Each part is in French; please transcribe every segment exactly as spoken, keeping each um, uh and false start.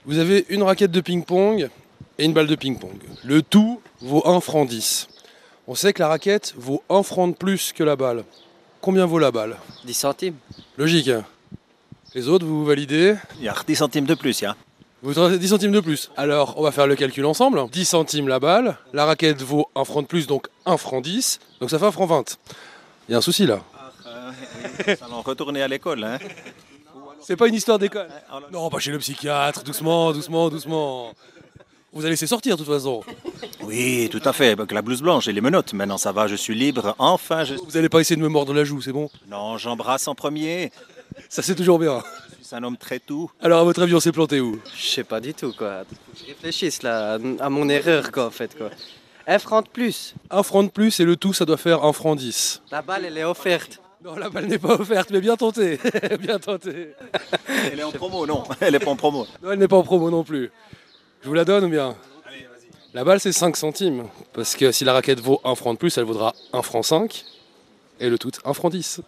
Vous avez une raquette de ping-pong et une balle de ping-pong. Le tout vaut un franc dix. On sait que la raquette vaut un franc de plus que la balle. Combien vaut la balle? dix centimes. Logique. Les autres, vous validez? Il y a dix centimes de plus, hein. Vous avez dix centimes de plus. Alors, on va faire le calcul ensemble. dix centimes la balle. La raquette vaut un franc de plus, donc un franc dix. Donc ça fait un franc vingt. Il y a un souci là. Nous allons retourner à l'école, hein. C'est pas une histoire d'école. Non, pas chez le psychiatre. Doucement, doucement, doucement. Vous allez laisser sortir de toute façon. Oui, tout à fait. Avec la blouse blanche et les menottes. Maintenant, ça va, je suis libre. Enfin, je... Vous allez pas essayer de me mordre la joue, c'est bon? Non, j'embrasse en premier. Ça c'est toujours bien. Je suis un homme très tout. Alors à votre avis, on s'est planté où? Je sais pas du tout quoi. Faut que je réfléchisse là à mon erreur quoi en fait quoi. Un franc de plus. Un franc de plus et le tout, ça doit faire un franc dix. La balle elle est offerte. Non, la balle n'est pas offerte, mais bien tenté. Bien tenté. Elle est en promo, non? Elle est pas en promo. Non, elle n'est pas en promo non plus. Je vous la donne ou bien? La balle c'est cinq centimes. Parce que si la raquette vaut un franc de plus, elle vaudra un franc cinq. Et le tout, un franc dix.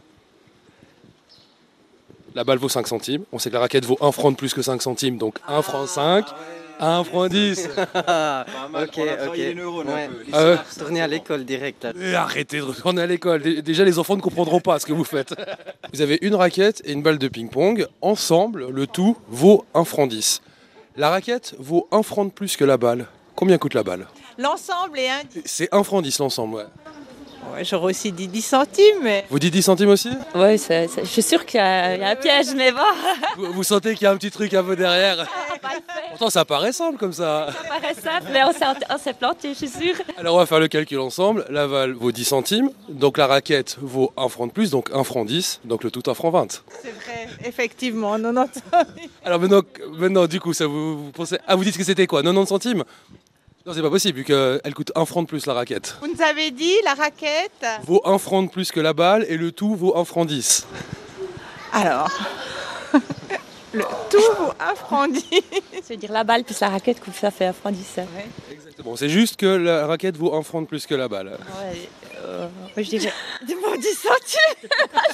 La balle vaut cinq centimes. On sait que la raquette vaut un franc de plus que cinq centimes, donc un franc cinq, un franc dix. Ah, ok, ok. Ouais. Ah ouais. Retourner à l'école direct là. Et arrêtez de retourner à l'école. Dé- Déjà, les enfants ne comprendront pas ce que vous faites. Vous avez une raquette et une balle de ping-pong. Ensemble, le tout vaut un franc dix. La raquette vaut un franc de plus que la balle. Combien coûte la balle? L'ensemble est un... C'est un franc dix l'ensemble, ouais. Ouais, j'aurais aussi dit dix centimes, mais... Vous dites dix centimes aussi? Ouais, c'est- c'est- je suis sûre qu'il y, a il y a un piège, mais bon, vous, vous sentez qu'il y a un petit truc un peu derrière? on va le faire. Pourtant, ça paraît simple comme ça. Ça paraît simple, mais on s'est, on s'est planté, je suis sûre. Alors, on va faire le calcul ensemble. La balle vaut dix centimes. Donc, la raquette vaut un franc de plus, donc un franc dix. Donc, le tout, un franc vingt. C'est vrai, effectivement, quatre-vingt-dix. Alors maintenant, maintenant, du coup, ça vous, vous pensez... Ah, vous dites que c'était quoi, quatre-vingt-dix centimes? Non, c'est pas possible, vu qu'elle coûte un franc de plus, la raquette. Vous nous avez dit, la raquette... Vaut un franc de plus que la balle, et le tout vaut un franc dix. Alors... Le tout vaut un franc dix. Je veux dire, la balle plus la raquette, coûte, ça fait un franc dix. Exactement, c'est juste que la raquette vaut un franc de plus que la balle. Ouais, euh, moi, je dirais... Dis-moi dix centimes.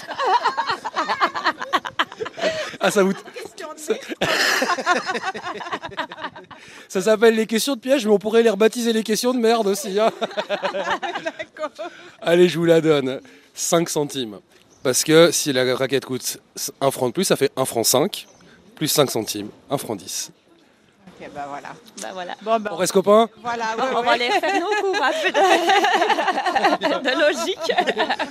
Ah, ça vous... Ça, ça s'appelle les questions de piège, mais on pourrait les rebaptiser les questions de merde aussi. Hein. D'accord. Allez, je vous la donne. cinq centimes. Parce que si la raquette coûte un franc de plus, ça fait un franc cinq, plus cinq centimes, un franc dix. Ok, bah voilà. Bah voilà. Bon, bah, On reste copains? voilà, On ouais, va ouais. aller faire nos cours un peu de, de logique.